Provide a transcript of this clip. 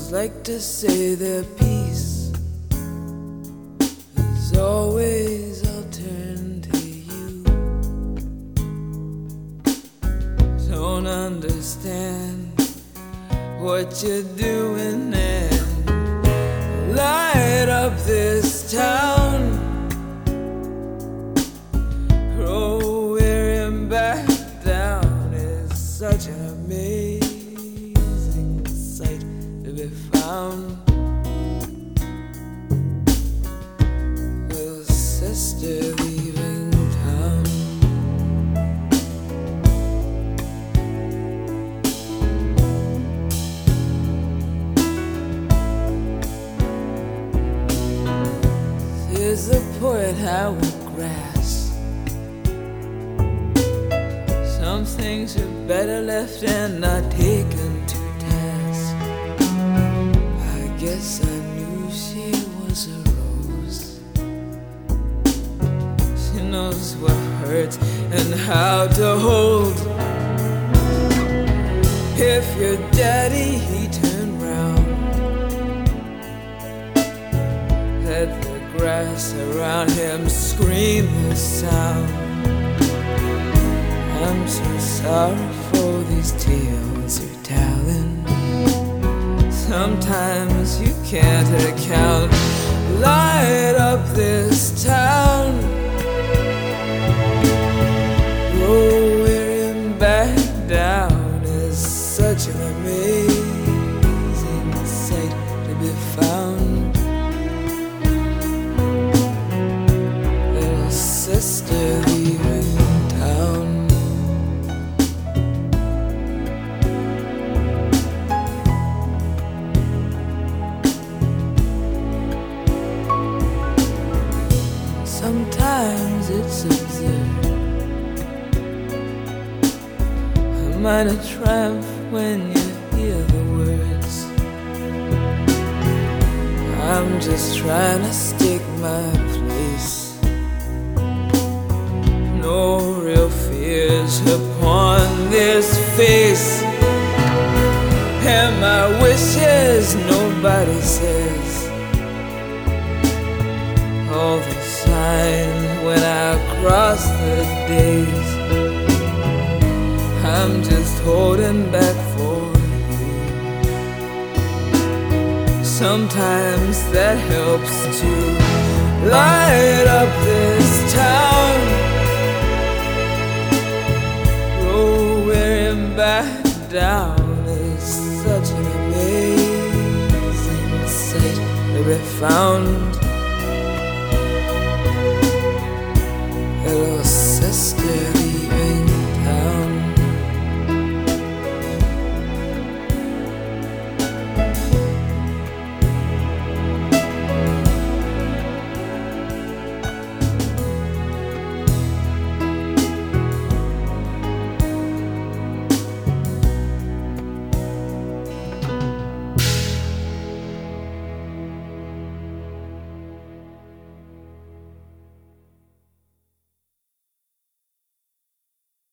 like to say their piece. As always, I'll turn to you. Don't understand what you're doing and light up this town. Throw him back down is such an amazing sight to be found. Little sister leaving town. There's a poet Howard Grass. Some things are better left and not taken to task. I guess I knew she was a rose. She knows what hurts and how to hold. If your daddy, he turned round, let the grass around him scream his sound. I'm so sorry for these tales you're telling. Sometimes you can't account. Light up this town. Rolling back down is such an amazing sight to be found. Little sister leaving town. Sometimes it's absurd. A minor triumph when you hear the words. I'm just trying to stick my place. No real fears upon this face. And my wishes nobody says. All the signs when I cross the days. I'm just holding back for you. Sometimes that helps to light up this town. Rolling back down is such an amazing sight to be found.